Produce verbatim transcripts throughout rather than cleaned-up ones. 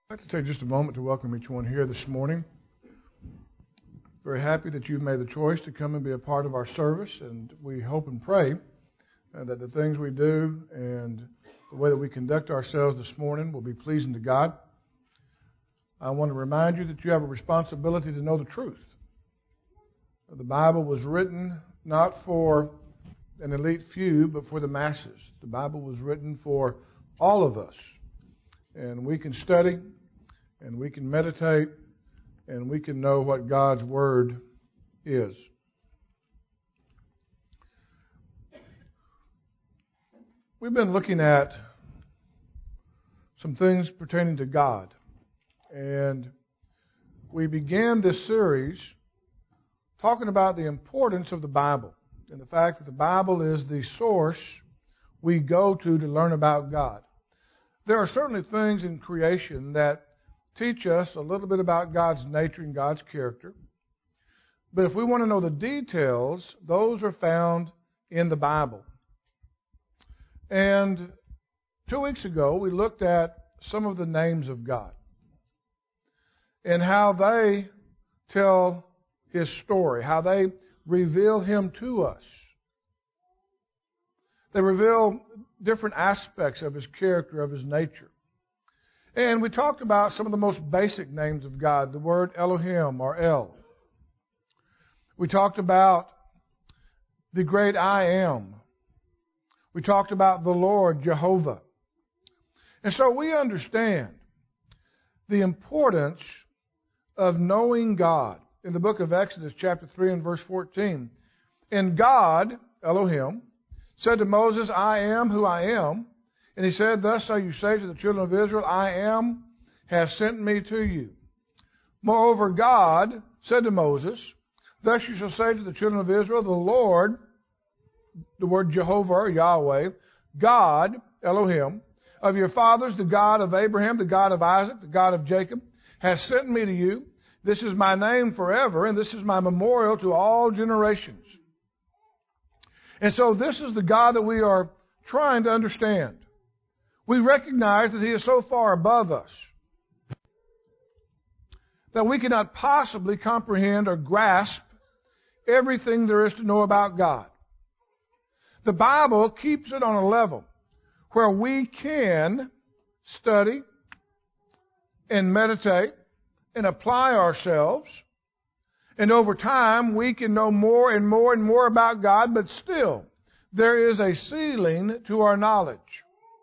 I'd like to take just a moment to welcome each one here this morning. Very happy that you've made the choice to come and be a part of our service, and we hope and pray uh, that the things we do and the way that we conduct ourselves this morning will be pleasing to God. I want to remind you that you have a responsibility to know the truth. The Bible was written not for an elite few, but for the masses. The Bible was written for all of us. And we can study, and we can meditate, and we can know what God's Word is. We've been looking at some things pertaining to God. And we began this series talking about the importance of the Bible and the fact that the Bible is the source we go to to learn about God. There are certainly things in creation that teach us a little bit about God's nature and God's character. But if we want to know the details, those are found in the Bible. And two weeks ago, we looked at some of the names of God and how they tell His story, how they reveal Him to us. They reveal different aspects of His character, of His nature. And we talked about some of the most basic names of God, the word Elohim or El. We talked about the great I Am. We talked about the Lord, Jehovah. And so we understand the importance of knowing God. In the book of Exodus, chapter three and verse fourteen, and God, Elohim, said to Moses, I am who I am. And he said, thus shall you say to the children of Israel, I am, has sent me to you. Moreover, God said to Moses, thus you shall say to the children of Israel, the Lord, the word Jehovah or Yahweh, God, Elohim, of your fathers, the God of Abraham, the God of Isaac, the God of Jacob, has sent me to you. This is my name forever, and this is my memorial to all generations. And so this is the God that we are trying to understand. We recognize that He is so far above us that we cannot possibly comprehend or grasp everything there is to know about God. The Bible keeps it on a level where we can study and meditate and apply ourselves. And over time, we can know more and more and more about God, but still, there is a ceiling to our knowledge.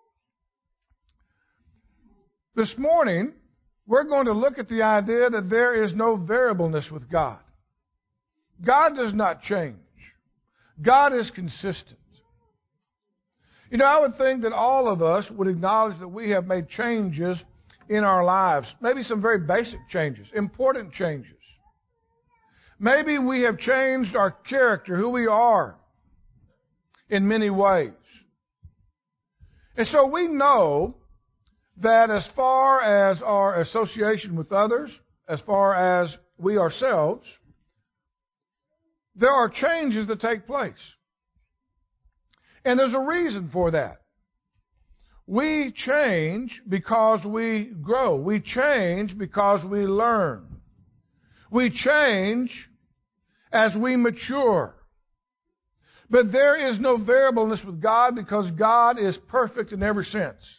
This morning, we're going to look at the idea that there is no variableness with God. God does not change. God is consistent. You know, I would think that all of us would acknowledge that we have made changes in our lives, maybe some very basic changes, important changes. Maybe we have changed our character, who we are, in many ways. And so we know that as far as our association with others, as far as we ourselves, there are changes that take place. And there's a reason for that. We change because we grow. We change because we learn. We change as we mature. But there is no variableness with God because God is perfect in every sense.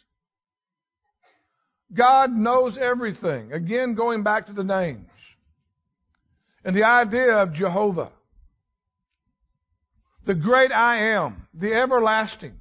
God knows everything. Again, going back to the names. And the idea of Jehovah. The great I Am. The everlasting.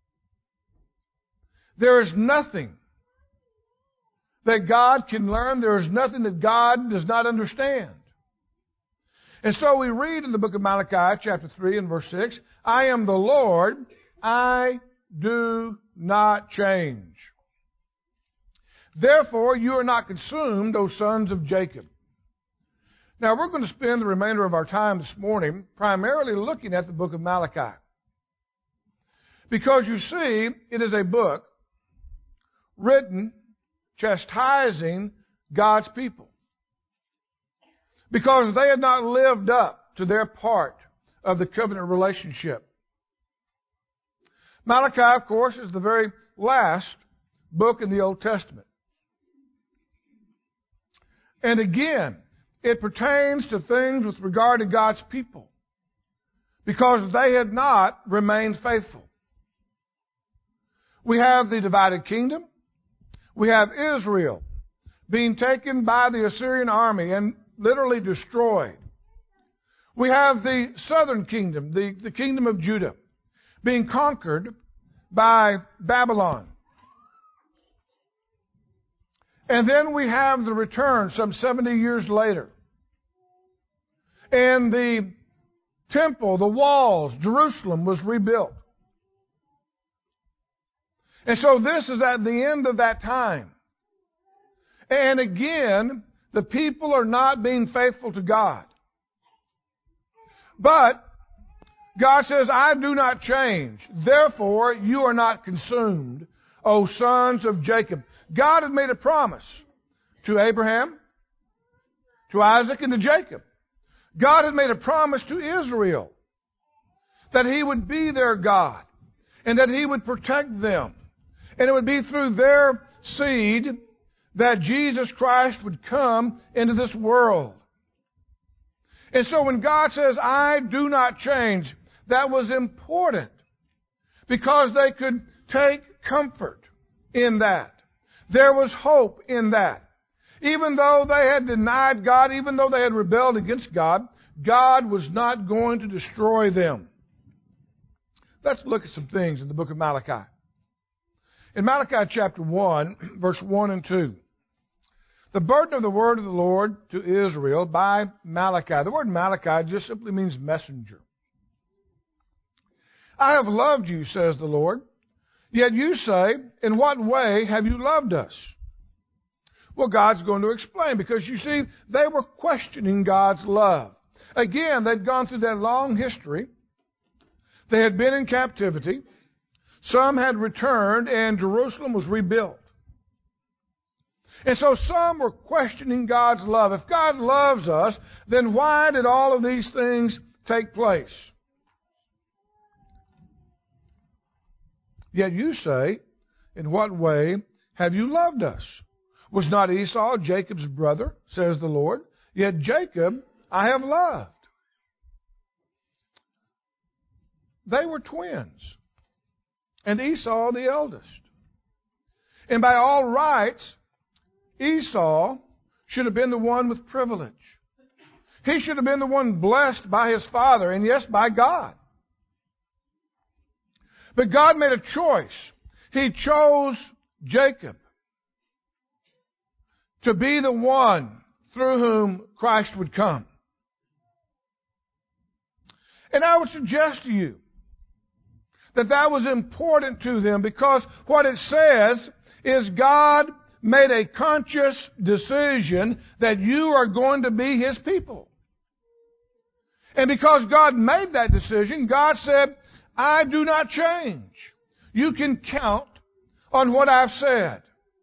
There is nothing that God can learn. There is nothing that God does not understand. And so we read in the book of Malachi, chapter three and verse six, I am the Lord, I do not change. Therefore, you are not consumed, O sons of Jacob. Now, we're going to spend the remainder of our time this morning primarily looking at the book of Malachi. Because you see, it is a book written chastising God's people. Because they had not lived up to their part of the covenant relationship. Malachi, of course, is the very last book in the Old Testament. And again, it pertains to things with regard to God's people, because they had not remained faithful. We have the divided kingdom. We have Israel being taken by the Assyrian army and literally destroyed. We have the southern kingdom, the, the kingdom of Judah, being conquered by Babylon. And then we have the return some seventy years later. And the temple, the walls, Jerusalem was rebuilt. And so this is at the end of that time. And again, the people are not being faithful to God. But God says, I do not change. Therefore, you are not consumed, O sons of Jacob. God had made a promise to Abraham, to Isaac, and to Jacob. God had made a promise to Israel that He would be their God and that He would protect them. And it would be through their seed that Jesus Christ would come into this world. And so when God says, I do not change, that was important because they could take comfort in that. There was hope in that. Even though they had denied God, even though they had rebelled against God, God was not going to destroy them. Let's look at some things in the book of Malachi. In Malachi chapter one, verse one and two, the burden of the word of the Lord to Israel by Malachi. The word Malachi just simply means messenger. I have loved you, says the Lord. Yet you say, in what way have you loved us? Well, God's going to explain, because you see, they were questioning God's love. Again, they'd gone through that long history. They had been in captivity. Some had returned, and Jerusalem was rebuilt. And so some were questioning God's love. If God loves us, then why did all of these things take place? Yet you say, in what way have you loved us? Was not Esau Jacob's brother, says the Lord? Yet Jacob I have loved. They were twins, and Esau the eldest. And by all rights, Esau should have been the one with privilege. He should have been the one blessed by his father, and yes, by God. But God made a choice. He chose Jacob to be the one through whom Christ would come. And I would suggest to you that that was important to them, because what it says is God made a conscious decision that you are going to be His people. And because God made that decision, God said, I do not change. You can count on what I've said.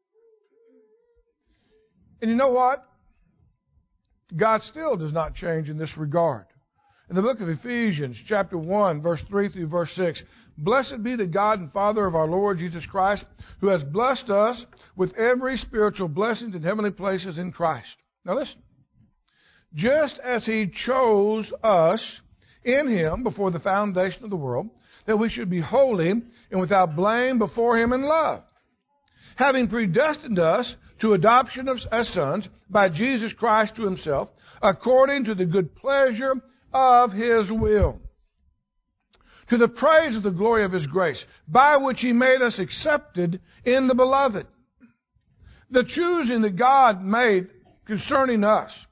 And you know what? God still does not change in this regard. In the book of Ephesians, chapter one, verse three through verse six, blessed be the God and Father of our Lord Jesus Christ, who has blessed us with every spiritual blessing in heavenly places in Christ. Now listen. Just as He chose us in Him before the foundation of the world, that we should be holy and without blame before Him in love, having predestined us to adoption as sons by Jesus Christ to Himself, according to the good pleasure of His will, to the praise of the glory of His grace, by which He made us accepted in the Beloved. The choosing that God made concerning us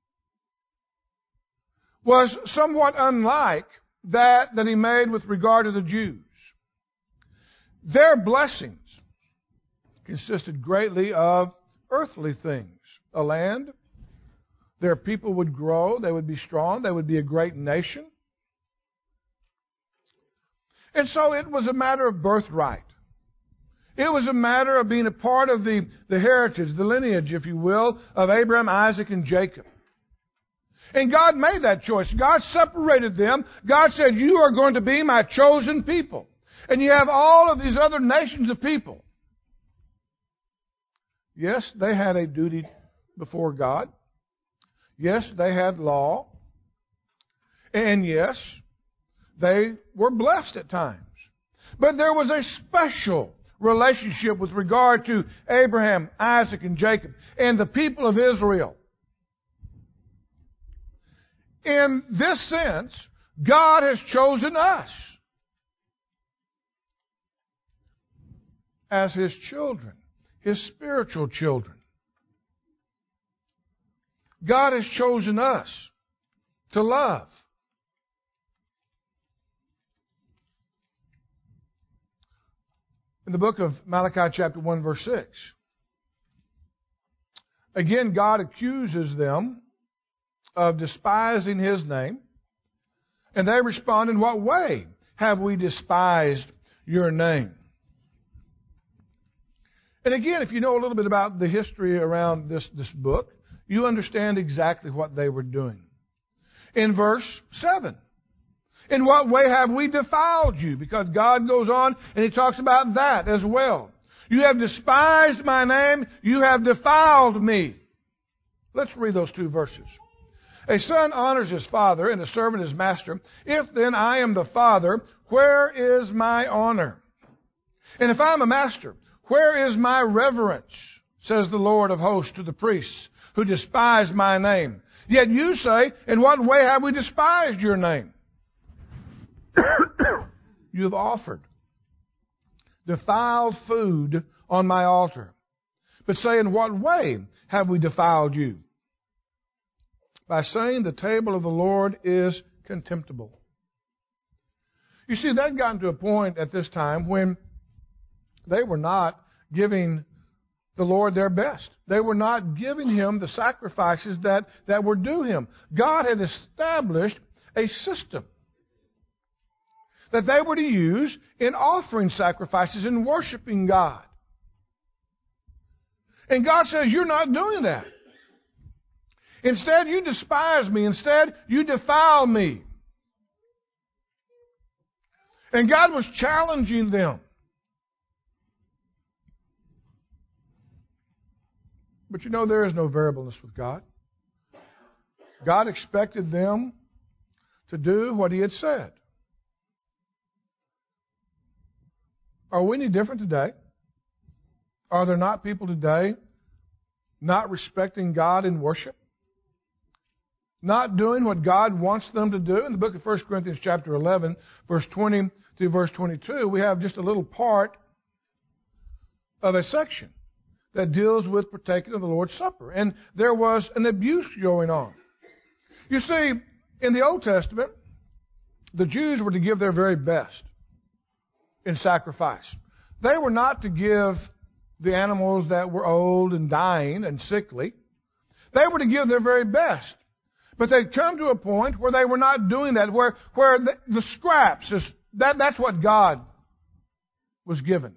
was somewhat unlike that that He made with regard to the Jews. Their blessings consisted greatly of earthly things. A land, their people would grow, they would be strong, they would be a great nation. And so it was a matter of birthright. It was a matter of being a part of the, the heritage, the lineage, if you will, of Abraham, Isaac, and Jacob. And God made that choice. God separated them. God said, you are going to be my chosen people. And you have all of these other nations of people. Yes, they had a duty before God. Yes, they had law. And yes, they were blessed at times. But there was a special relationship with regard to Abraham, Isaac, and Jacob, and the people of Israel. In this sense, God has chosen us as His children, His spiritual children. God has chosen us to love. In the book of Malachi chapter one verse six, again God accuses them of despising His name. And they respond, in what way have we despised your name? And again, if you know a little bit about the history around this, this book, you understand exactly what they were doing. In verse seven, in what way have we defiled you? Because God goes on and He talks about that as well. You have despised my name, you have defiled me. Let's read those two verses. A son honors his father, and a servant his master. If then I am the father, where is my honor? And if I am a master, where is my reverence? Says the Lord of hosts to the priests who despise my name. Yet you say, in what way have we despised your name? You have offered defiled food on my altar. But say, in what way have we defiled you? By saying the table of the Lord is contemptible. You see, they'd gotten to a point at this time when they were not giving the Lord their best. They were not giving Him the sacrifices that, that were due Him. God had established a system that they were to use in offering sacrifices and worshiping God. And God says, you're not doing that. Instead, you despise me. Instead, you defile me. And God was challenging them. But you know, there is no variableness with God. God expected them to do what He had said. Are we any different today? Are there not people today not respecting God in worship? Not doing what God wants them to do? In the book of First Corinthians chapter eleven, verse twenty through verse twenty-two, we have just a little part of a section that deals with partaking of the Lord's Supper. And there was an abuse going on. You see, in the Old Testament, the Jews were to give their very best in sacrifice. They were not to give the animals that were old and dying and sickly. They were to give their very best. But they'd come to a point where they were not doing that, where, where the, the scraps, is, that, that's what God was given.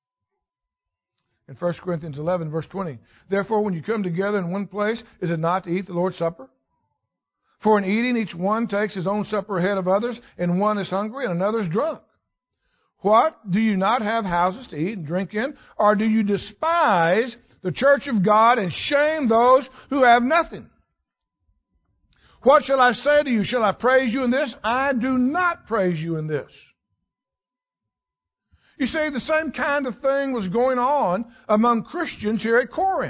In First Corinthians eleven, verse twenty, therefore when you come together in one place, is it not to eat the Lord's Supper? For in eating, each one takes his own supper ahead of others, and one is hungry and another is drunk. What? Do you not have houses to eat and drink in? Or do you despise the church of God and shame those who have nothing? What shall I say to you? Shall I praise you in this? I do not praise you in this. You see, the same kind of thing was going on among Christians here at Corinth.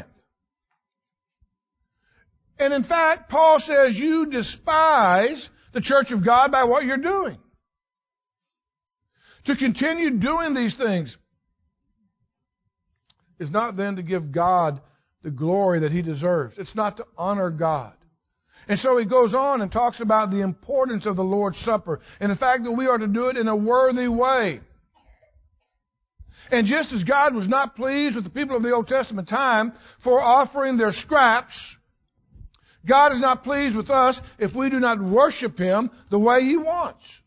And in fact, Paul says you despise the church of God by what you're doing. To continue doing these things is not then to give God the glory that He deserves. It's not to honor God. And so he goes on and talks about the importance of the Lord's Supper and the fact that we are to do it in a worthy way. And just as God was not pleased with the people of the Old Testament time for offering their scraps, God is not pleased with us if we do not worship Him the way He wants.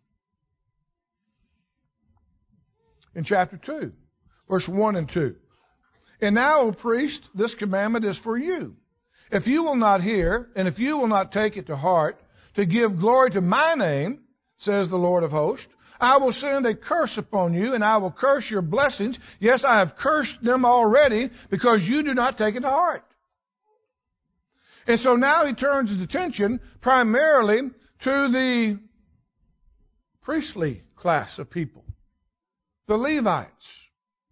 In chapter two, verse one and two. And now, O priest, this commandment is for you. If you will not hear, and if you will not take it to heart, to give glory to my name, says the Lord of hosts, I will send a curse upon you, and I will curse your blessings. Yes, I have cursed them already, because you do not take it to heart. And so now he turns his attention primarily to the priestly class of people, the Levites.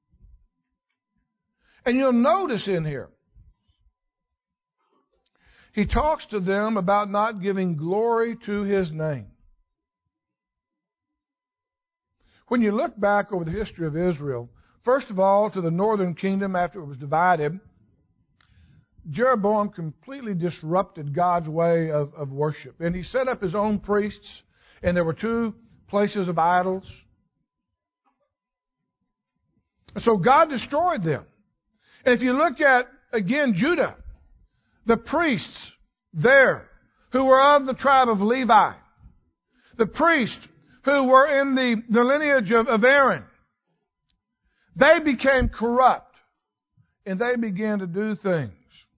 And you'll notice in here, he talks to them about not giving glory to his name. When you look back over the history of Israel, first of all, to the northern kingdom after it was divided, Jeroboam completely disrupted God's way of, of worship. And he set up his own priests, and there were two places of idols. And so God destroyed them. And if you look at, again, Judah, the priests there who were of the tribe of Levi, the priests who were in the, the lineage of, of Aaron, they became corrupt and they began to do things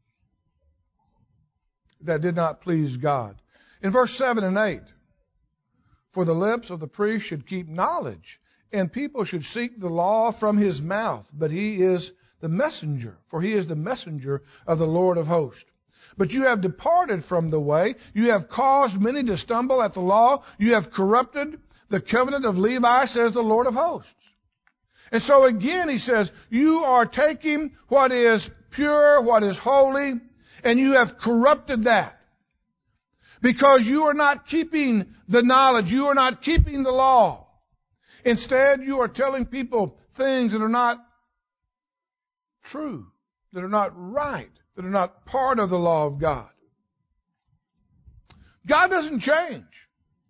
that did not please God. In verse seven and eight, for the lips of the priest should keep knowledge, and people should seek the law from his mouth, but he is the messenger, for he is the messenger of the Lord of hosts. But you have departed from the way, you have caused many to stumble at the law, you have corrupted the covenant of Levi, says the Lord of hosts. And so again he says, you are taking what is pure, what is holy, and you have corrupted that. Because you are not keeping the knowledge, you are not keeping the law. Instead, you are telling people things that are not true, that are not right, that are not part of the law of God. God doesn't change.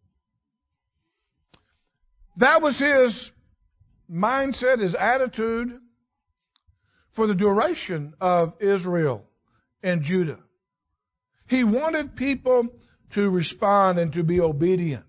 That was his mindset, his attitude for the duration of Israel and Judah. He wanted people to respond and to be obedient.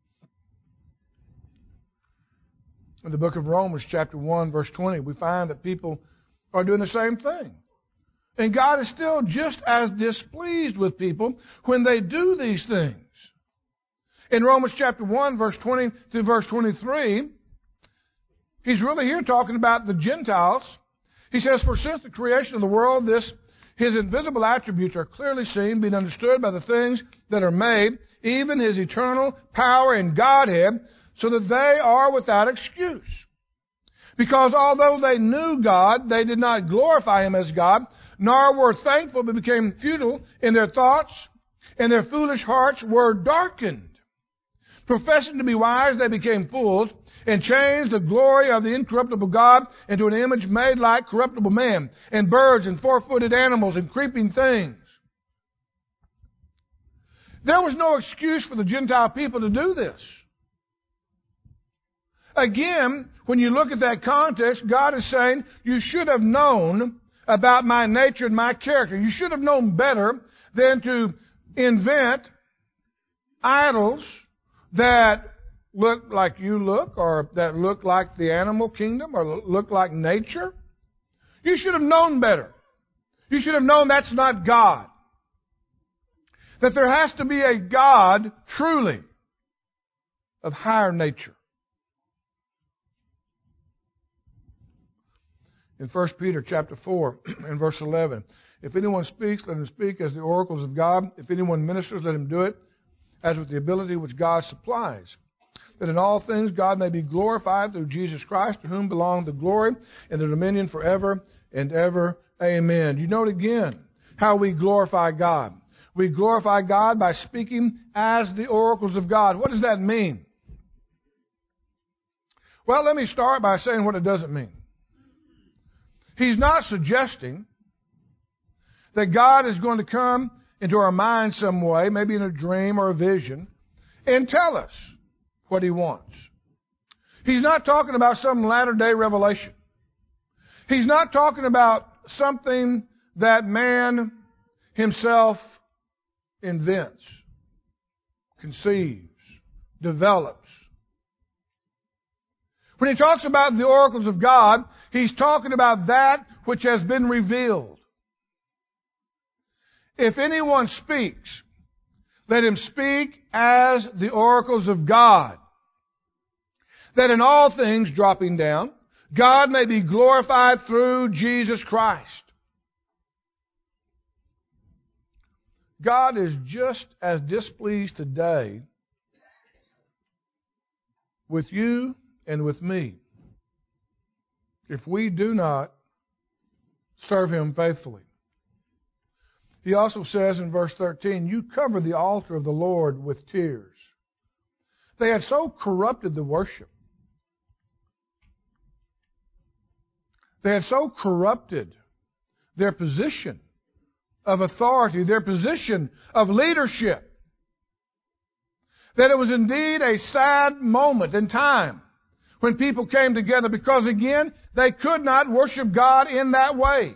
In the book of Romans, chapter one, verse twenty, we find that people are doing the same thing. And God is still just as displeased with people when they do these things. In Romans chapter one, verse twenty through verse twenty-three, he's really here talking about the Gentiles. He says, for since the creation of the world, this his invisible attributes are clearly seen, being understood by the things that are made, even his eternal power and Godhead, so that they are without excuse. Because although they knew God, they did not glorify him as God, nor were thankful, but became futile in their thoughts, and their foolish hearts were darkened. Professing to be wise, they became fools, and changed the glory of the incorruptible God into an image made like corruptible man, and birds, and four-footed animals, and creeping things. There was no excuse for the Gentile people to do this. Again, when you look at that context, God is saying, you should have known about my nature and my character. You should have known better than to invent idols that look like you look, or that look like the animal kingdom, or look like nature. You should have known better. You should have known that's not God. That there has to be a God, truly, of higher nature. In First Peter chapter four and verse eleven, if anyone speaks, let him speak as the oracles of God. If anyone ministers, let him do it as with the ability which God supplies, that in all things God may be glorified through Jesus Christ, to whom belong the glory and the dominion forever and ever. Amen. You note again how we glorify God. We glorify God by speaking as the oracles of God. What does that mean? Well, let me start by saying what it doesn't mean. He's not suggesting that God is going to come into our mind some way, maybe in a dream or a vision, and tell us what he wants. He's not talking about some latter-day revelation. He's not talking about something that man himself invents, conceives, develops. When he talks about the oracles of God, he's talking about that which has been revealed. If anyone speaks, let him speak as the oracles of God, that in all things, dropping down, God may be glorified through Jesus Christ. God is just as displeased today with you and with me if we do not serve Him faithfully. He also says in verse thirteen, you cover the altar of the Lord with tears. They had so corrupted the worship. They had so corrupted their position of authority, their position of leadership, that it was indeed a sad moment in time when people came together, because again, they could not worship God in that way.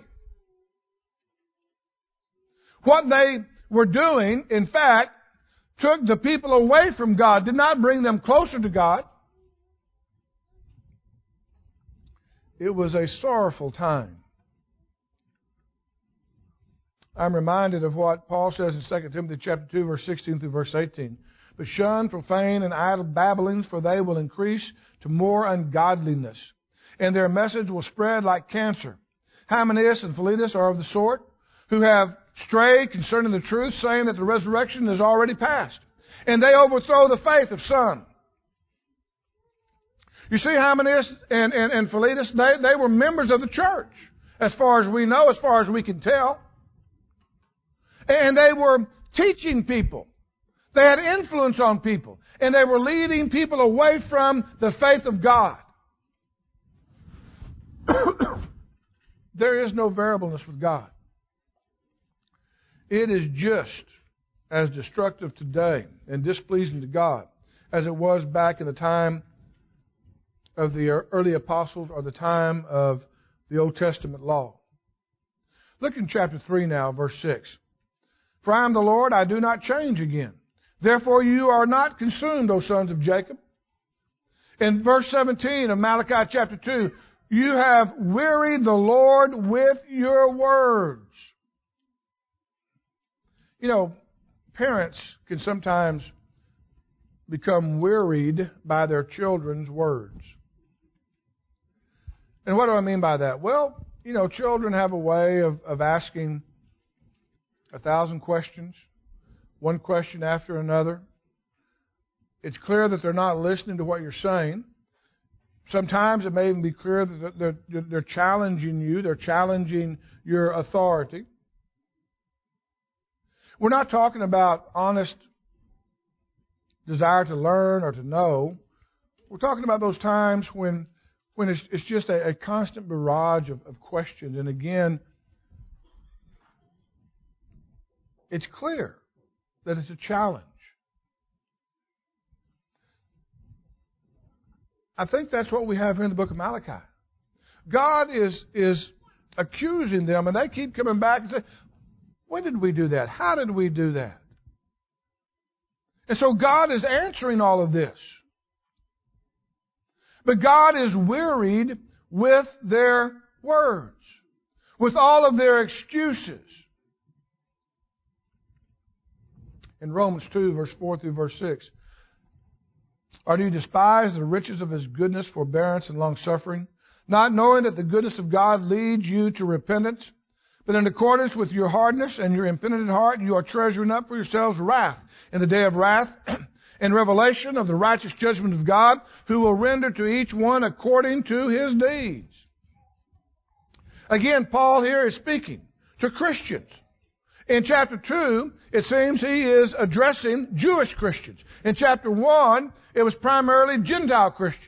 What they were doing, in fact, took the people away from God, did not bring them closer to God. It was a sorrowful time. I'm reminded of what Paul says in Second Timothy chapter two, verse sixteen through verse eighteen. But shun profane and idle babblings, for they will increase to more ungodliness, and their message will spread like cancer. Hymenaeus and Philetus are of the sort who have strayed concerning the truth, saying that the resurrection is already past, and they overthrow the faith of some. You see, Hymenaeus and, and, and Philetus, they, they were members of the church, as far as we know, as far as we can tell. And they were teaching people. They had influence on people. And they were leading people away from the faith of God. There is no variableness with God. It is just as destructive today and displeasing to God as it was back in the time of the early apostles or the time of the Old Testament law. Look in chapter three now, verse six. For I am the Lord, I do not change again. Therefore you are not consumed, O sons of Jacob. In verse seventeen of Malachi chapter two, you have wearied the Lord with your words. You know, parents can sometimes become wearied by their children's words. And what do I mean by that? Well, you know, children have a way of, of asking a thousand questions, one question after another. It's clear that they're not listening to what you're saying. Sometimes it may even be clear that they're, they're, they're challenging you, they're challenging your authority. We're not talking about honest desire to learn or to know. We're talking about those times when when it's, it's just a, a constant barrage of, of questions. And again, it's clear that it's a challenge. I think that's what we have here in the book of Malachi. God is is accusing them, and they keep coming back and say, when did we do that? How did we do that? And so God is answering all of this. But God is wearied with their words, with all of their excuses. In Romans two, verse four through verse six, or do you despise the riches of His goodness, forbearance, and long-suffering, not knowing that the goodness of God leads you to repentance? But in accordance with your hardness and your impenitent heart, you are treasuring up for yourselves wrath in the day of wrath and revelation of the righteous judgment of God, who will render to each one according to his deeds. Again, Paul here is speaking to Christians. In chapter two, it seems he is addressing Jewish Christians. In chapter one, it was primarily Gentile Christians.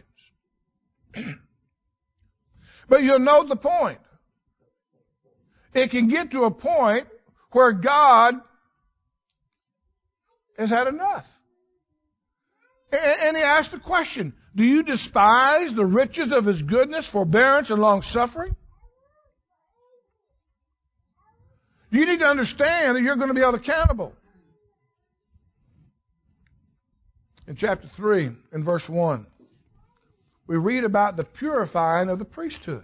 But you'll note the point. It can get to a point where God has had enough. And he asked the question, do you despise the riches of His goodness, forbearance, and long-suffering? You need to understand that you're going to be held accountable. In chapter three, in verse one, we read about the purifying of the priesthood.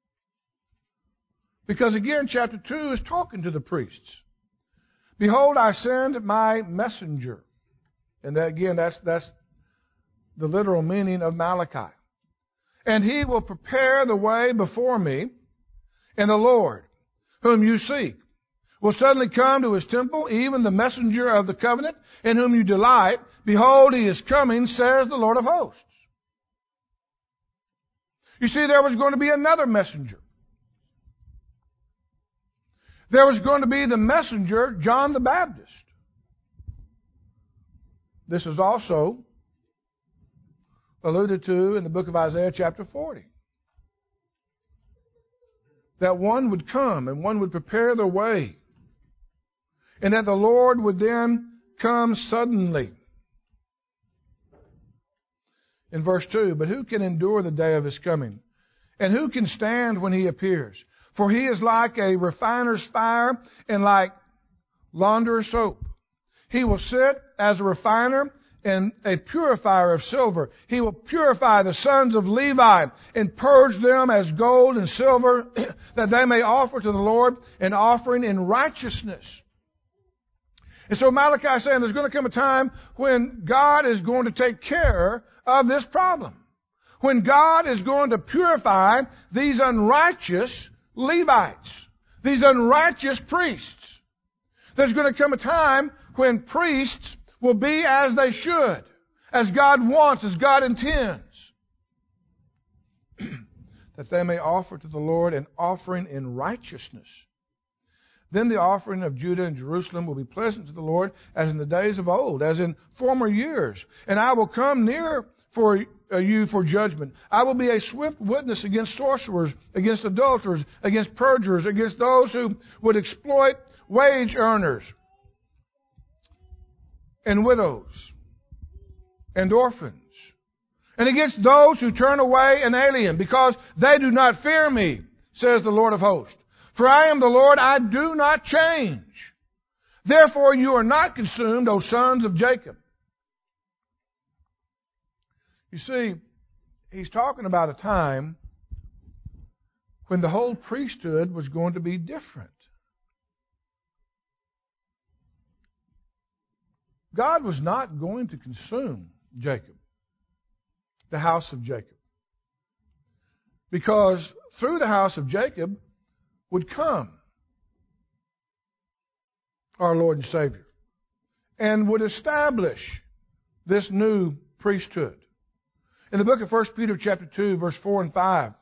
Because again, chapter two is talking to the priests. Behold, I send my messenger. And that, again, that's, that's the literal meaning of Malachi. And he will prepare the way before me, and the Lord, whom you seek, will suddenly come to his temple, even the messenger of the covenant, in whom you delight. Behold, he is coming, says the Lord of hosts. You see, there was going to be another messenger. There was going to be the messenger, John the Baptist. This is also alluded to in the book of Isaiah chapter forty. That one would come and one would prepare the way. And that the Lord would then come suddenly. In verse two, but who can endure the day of his coming? And who can stand when he appears? For he is like a refiner's fire and like launderer's soap. He will sit as a refiner and a purifier of silver. He will purify the sons of Levi and purge them as gold and silver, that they may offer to the Lord an offering in righteousness. And so Malachi is saying there's going to come a time when God is going to take care of this problem. When God is going to purify these unrighteous Levites, these unrighteous priests. There's going to come a time when priests will be as they should, as God wants, as God intends, that they may offer to the Lord an offering in righteousness. Then the offering of Judah and Jerusalem will be pleasant to the Lord, as in the days of old, as in former years. And I will come near for you for judgment. I will be a swift witness against sorcerers, against adulterers, against perjurers, against those who would exploit wage earners and widows and orphans, and against those who turn away an alien, because they do not fear me, says the Lord of hosts. For I am the Lord, I do not change. Therefore you are not consumed, O sons of Jacob. You see, he's talking about a time when the whole priesthood was going to be different. God was not going to consume Jacob, the house of Jacob, because through the house of Jacob would come our Lord and Savior and would establish this new priesthood. In the book of First Peter chapter two, verse four and five,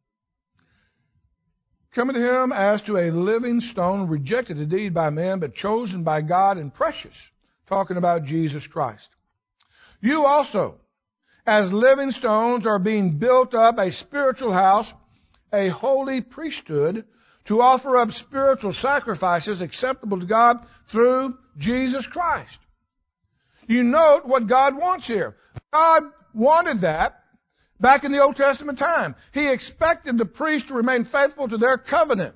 coming to him as to a living stone, rejected indeed by men, but chosen by God and precious, talking about Jesus Christ. You also, as living stones, are being built up a spiritual house, a holy priesthood, to offer up spiritual sacrifices acceptable to God through Jesus Christ. You note what God wants here. God wanted that back in the Old Testament time. He expected the priests to remain faithful to their covenant.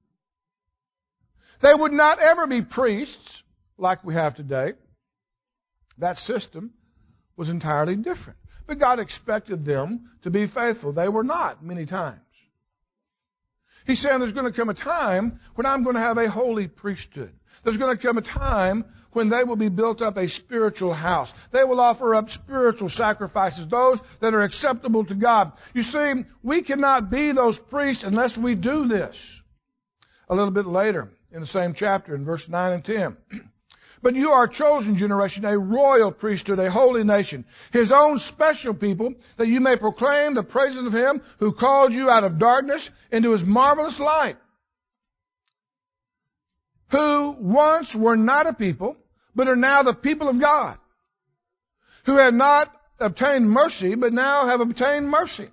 They would not ever be priests like we have today. That system was entirely different. But God expected them to be faithful. They were not many times. He's saying there's going to come a time when I'm going to have a holy priesthood. There's going to come a time when they will be built up a spiritual house. They will offer up spiritual sacrifices, those that are acceptable to God. You see, we cannot be those priests unless we do this. A little bit later in the same chapter, in verse nine and ten. But you are a chosen generation, a royal priesthood, a holy nation, his own special people, that you may proclaim the praises of him who called you out of darkness into his marvelous light. Who once were not a people, but are now the people of God. Who had not obtained mercy, but now have obtained mercy.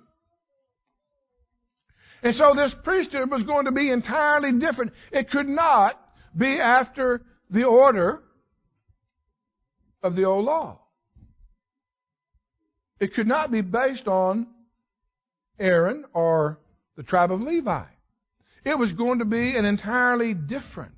And so this priesthood was going to be entirely different. It could not be after the order of the old law. It could not be based on Aaron or the tribe of Levi. It was going to be an entirely different.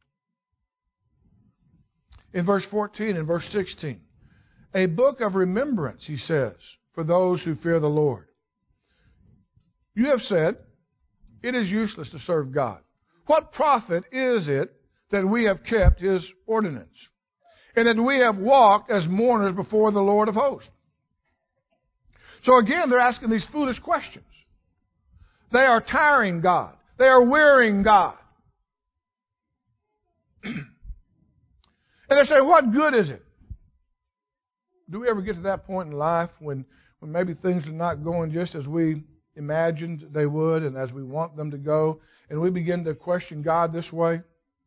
In verse fourteen and verse sixteen, a book of remembrance, he says, for those who fear the Lord. You have said, it is useless to serve God. What profit is it that we have kept his ordinance, and that we have walked as mourners before the Lord of hosts? So again, they're asking these foolish questions. They are tiring God. They are wearying God. And they're saying, what good is it? Do we ever get to that point in life when, when maybe things are not going just as we imagined they would and as we want them to go, and we begin to question God this way?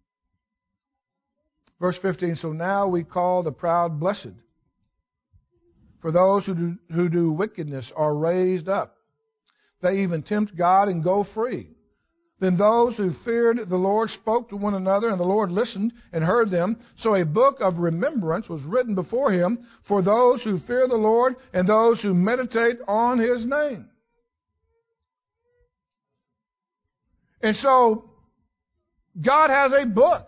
Verse fifteen, so now we call the proud blessed, for those who do, who do wickedness are raised up. They even tempt God and go free. Then those who feared the Lord spoke to one another, and the Lord listened and heard them. So a book of remembrance was written before him for those who fear the Lord and those who meditate on his name. And so God has a book,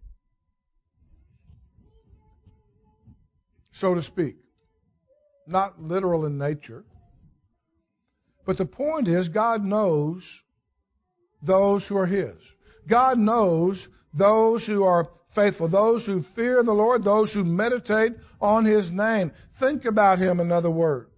so to speak. Not literal in nature. But the point is, God knows those who are his. God knows those who are faithful, those who fear the Lord, those who meditate on his name. Think about him, in other words.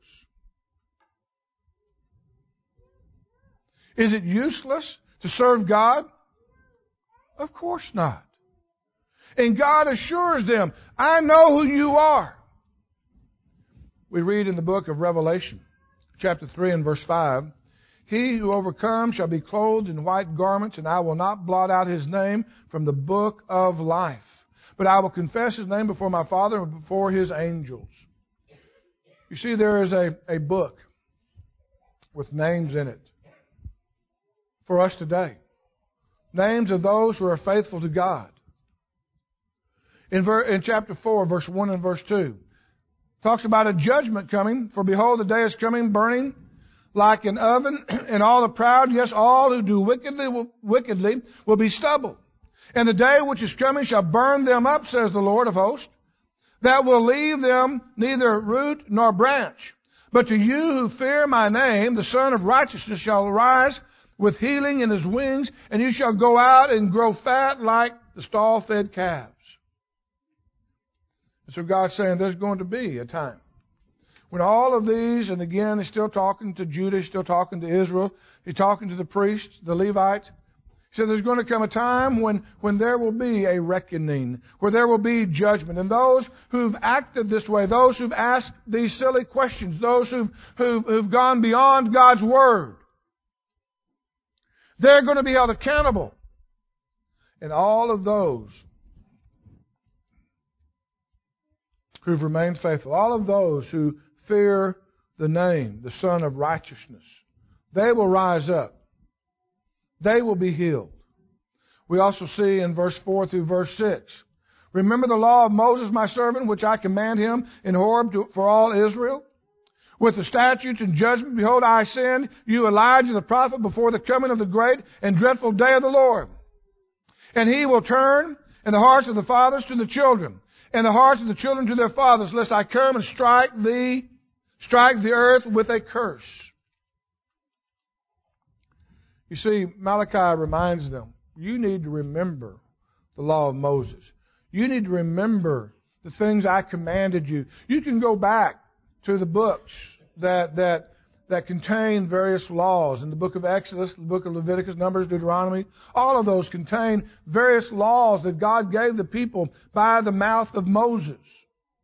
Is it useless to serve God? Of course not. And God assures them, I know who you are. We read in the book of Revelation, chapter three and verse five, he who overcomes shall be clothed in white garments, and I will not blot out his name from the book of life. But I will confess his name before my Father and before his angels. You see, there is a, a book with names in it for us today. Names of those who are faithful to God. In, ver, in chapter four, verse one and verse two, talks about a judgment coming. For behold, the day is coming, burning like an oven, and all the proud, yes, all who do wickedly will, wickedly will be stubble. And the day which is coming shall burn them up, says the Lord of hosts, that will leave them neither root nor branch. But to you who fear my name, the Son of Righteousness shall arise with healing in his wings, and you shall go out and grow fat like the stall-fed calves. And so God's saying there's going to be a time when all of these, and again, he's still talking to Judah, he's still talking to Israel, he's talking to the priests, the Levites. He said there's going to come a time when, when there will be a reckoning, where there will be judgment. And those who've acted this way, those who've asked these silly questions, those who've, who've, who've gone beyond God's Word, they're going to be held accountable. And all of those who've remained faithful, all of those who fear the name, the Son of Righteousness, they will rise up. They will be healed. We also see in verse four through verse six, remember the law of Moses, my servant, which I command him in Horeb to, for all Israel? With the statutes and judgment, behold, I send you Elijah the prophet before the coming of the great and dreadful day of the Lord. And he will turn in the hearts of the fathers to the children, and the hearts of the children to their fathers, lest I come and strike thee, strike the earth with a curse. You see, Malachi reminds them, you need to remember the law of Moses. You need to remember the things I commanded you. You can go back to the books that, that, that contain various laws. In the book of Exodus, the book of Leviticus, Numbers, Deuteronomy, all of those contain various laws that God gave the people by the mouth of Moses.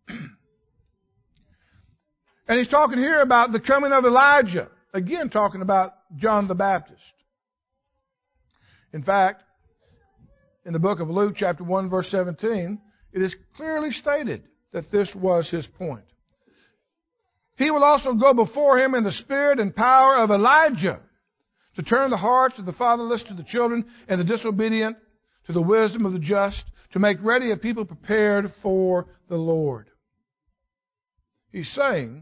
And he's talking here about the coming of Elijah. Again, talking about John the Baptist. In fact, in the book of Luke, chapter one, verse seventeen, it is clearly stated that this was his point. He will also go before him in the spirit and power of Elijah to turn the hearts of the fatherless to the children and the disobedient to the wisdom of the just, to make ready a people prepared for the Lord. He's saying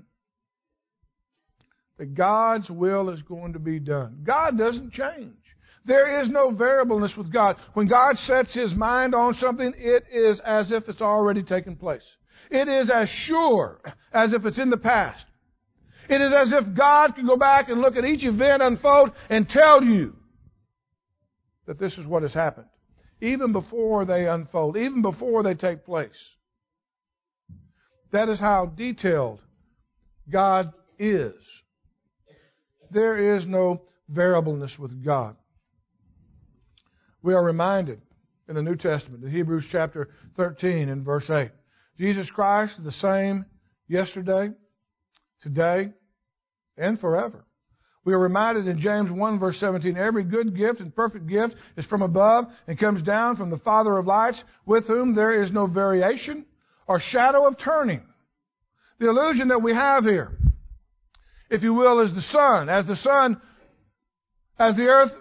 that God's will is going to be done. God doesn't change. There is no variableness with God. When God sets his mind on something, it is as if it's already taken place. It is as sure as if it's in the past. It is as if God can go back and look at each event unfold and tell you that this is what has happened, even before they unfold, even before they take place. That is how detailed God is. There is no variableness with God. We are reminded in the New Testament, in Hebrews chapter thirteen and verse eight. Jesus Christ is the same yesterday, today, and forever. We are reminded in James one verse seventeen, every good gift and perfect gift is from above and comes down from the Father of lights, with whom there is no variation or shadow of turning. The illusion that we have here, if you will, is the sun. As the sun, as the earth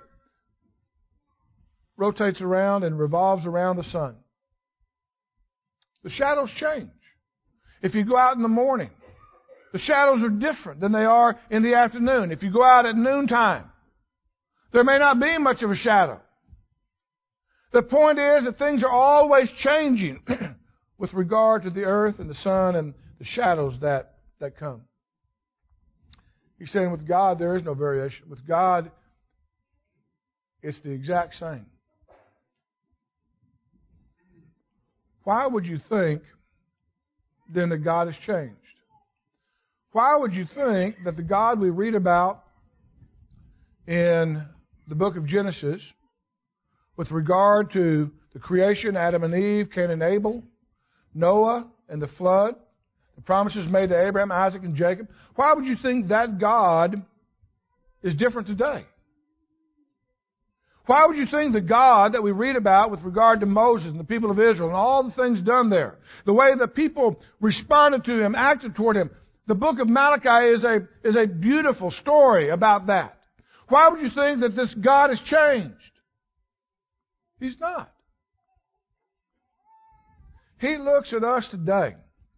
rotates around and revolves around the sun, the shadows change. If you go out in the morning, the shadows are different than they are in the afternoon. If you go out at noontime, there may not be much of a shadow. The point is that things are always changing with regard to the earth and the sun and the shadows that, that come. He's saying with God there is no variation. With God, it's the exact same. Why would you think then that God has changed? Why would you think that the God we read about in the book of Genesis with regard to the creation, Adam and Eve, Cain and Abel, Noah and the flood, the promises made to Abraham, Isaac, and Jacob, why would you think that God is different today? Why would you think the God that we read about with regard to Moses and the people of Israel and all the things done there, the way the people responded to him, acted toward him, the book of Malachi is a, is a beautiful story about that. Why would you think that this God has changed? He's not. He looks at us today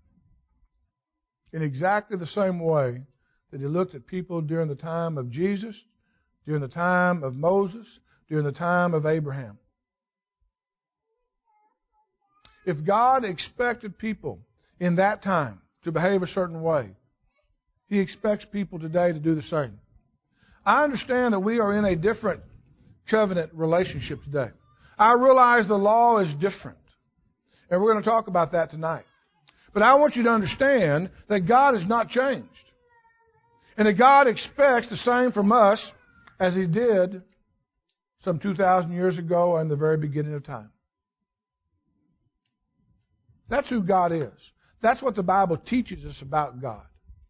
in exactly the same way that he looked at people during the time of Jesus, during the time of Moses, during the time of Abraham. If God expected people in that time to behave a certain way, he expects people today to do the same. I understand that we are in a different covenant relationship today. I realize the law is different, and we're going to talk about that tonight. But I want you to understand that God has not changed, and that God expects the same from us as he did some two thousand years ago and the very beginning of time. That's who God is. That's what the Bible teaches us about God.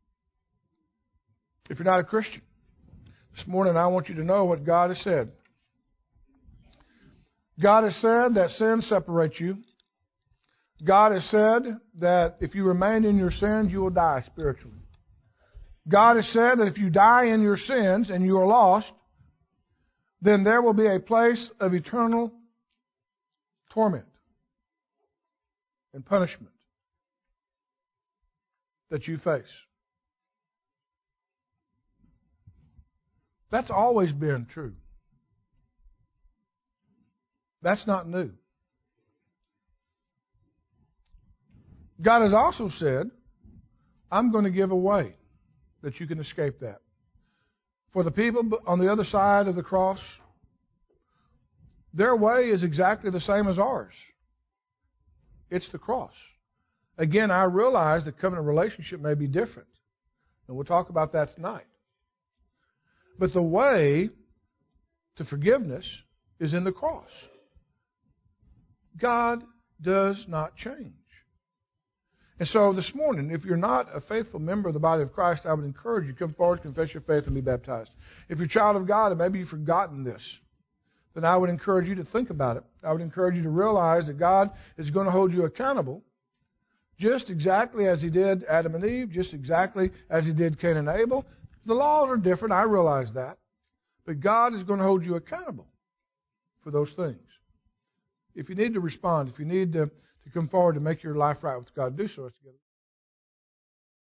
If you're not a Christian, this morning I want you to know what God has said. God has said that sin separates you. God has said that if you remain in your sins, you will die spiritually. God has said that if you die in your sins and you are lost, then there will be a place of eternal torment and punishment that you face. That's always been true. That's not new. God has also said, I'm going to give a way that you can escape that. For the people on the other side of the cross, their way is exactly the same as ours. It's the cross. Again, I realize the covenant relationship may be different, and we'll talk about that tonight. But the way to forgiveness is in the cross. God does not change. And so this morning, if you're not a faithful member of the body of Christ, I would encourage you to come forward, confess your faith, and be baptized. If you're a child of God and maybe you've forgotten this, then I would encourage you to think about it. I would encourage you to realize that God is going to hold you accountable just exactly as he did Adam and Eve, just exactly as he did Cain and Abel. The laws are different, I realize that. But God is going to hold you accountable for those things. If you need to respond, if you need to, to come forward to make your life right with God, do so. Together.